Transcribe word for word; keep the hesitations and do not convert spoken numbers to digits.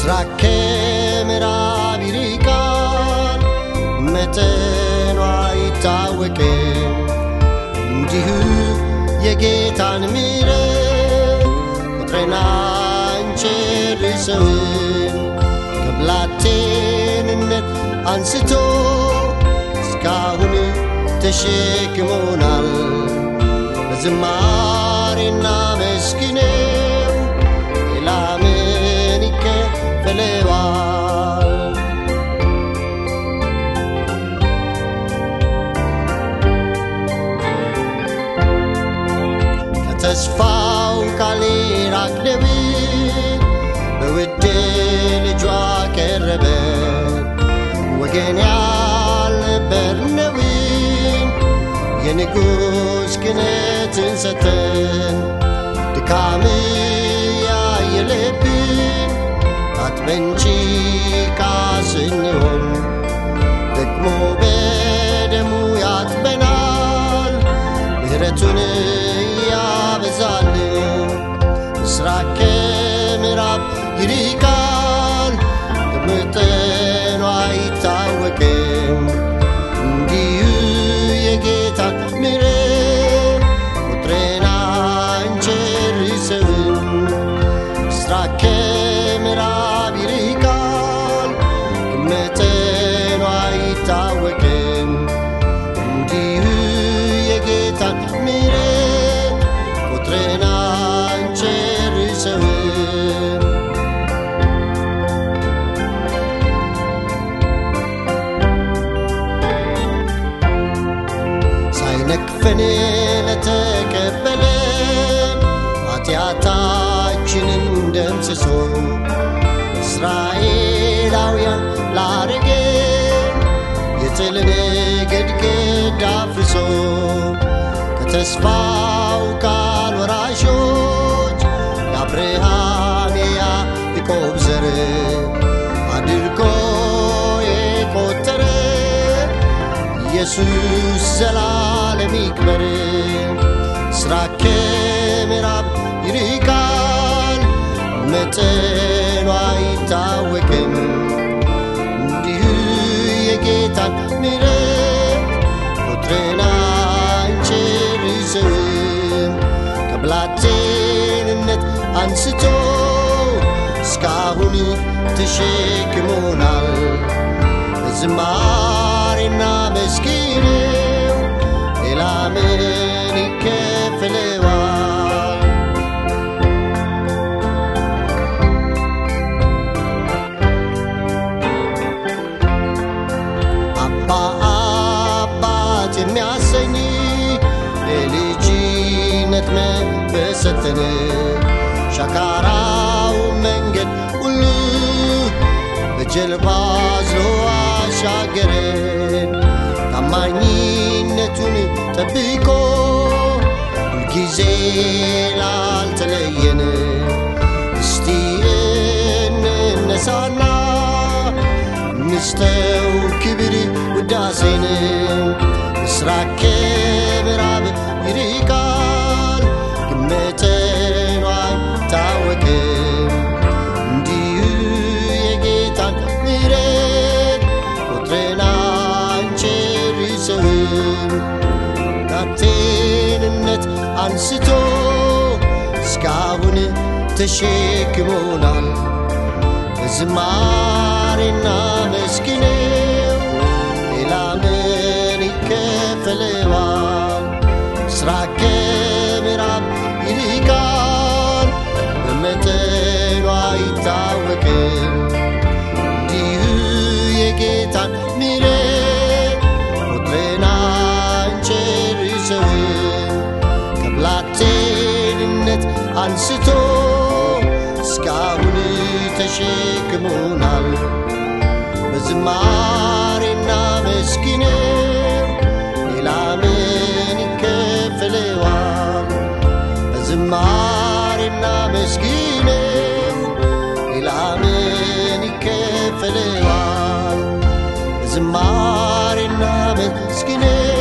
ምስራቅ ምዕራብ ይርቃል መጠኑ አይታወቅም እንዲሁ የጌታን ምሕረት ቁጥርን አንጨርሰውም ከብላቴንነት አንስቶ እስካሁን ተሸክሞናል በዝማሬና መስግነው ሌላ ምን ይከፈለዋል ከተስፋው ቃል የራቅነውን በውድ ልጇ ቀረበ ወገን ያልነበርነውን የንጉሥ ክህነትን ሰጠን ድካም ያየለብን አጥበን ጭቃ ስንሆን ደግሞ በደሙ ያጥበናል ምሕረቱን ያበዛልን ምስራቅ ከምዕራብ ይርቃል መጠኑ አይታወቅም እንዲሁ የጌታን ምሕረት ቁጥርን አንጨርሰውም ምስራቅ ከምዕራብ ይርቃል መጠኑ አይታወቅም እንዲሁ የጌታን ምሕረት ቁጥርን አንጨርሰውም ሳይነቅፈን ለተቀበለን ኃጢአታችንን ደምስሶ እስራኤላውያን ላረገን የጥልን ግድግዳ አፍርሶ ከተስፋው ቃል ወራሾች የአብርሃም የያዕቆብ ዘር አድርጎ የቆጠረ ኢየሱስ ዘላለም ይክበር ምስራቅ ከምዕራብ ይርቃል መጠኑ አይታወቅም እንዲሁ የጌታን ምሕረት ቁጥርን አንጨርሰውም ከብላቴንነት አንስቶ እስካሁን ተሸክሞናል በዝማሬና መስግነው ሌላ ምን ይከፈለዋል አባ አባት የሚያሰኝ የልጅነት መንፈስ ሰጠን ሻካራው መንገድ ሁሉ በጀልባ አዝሎ አሻገረን ታማኝነቱን ጠብቆ ሁልጊዜ ላልተለየን እስቲ እንነሳና እንስጠው ክብር ውዳሴን ምስራቅ ከምዕራብ ይርቃል መጠኑ አይታወቅም እንዲሁ የጌታን ምሕረት ቁጥርን አንጨርሰውም ከብላቴንነት አንስቶ እስካሁን ተሸክሞናል በዝማሬና መስግነው ሌላ ምን ይከፈለዋል ምስራቅ ከምዕራብ ይርቃል በመጠኑ አይታወቅም እንዲሁ የጌታን ምሕረት ቁጥርን አንጨርሰውም ከብላቴንነት አንስቶ እስካሁን ተሸክሞናል በዝማሬና መስግነው ሌላ ምን ይከፈለዋል በዝማሬና መስግነው ሌላ ምን ይከፈለዋል በዝማሬና መስግነው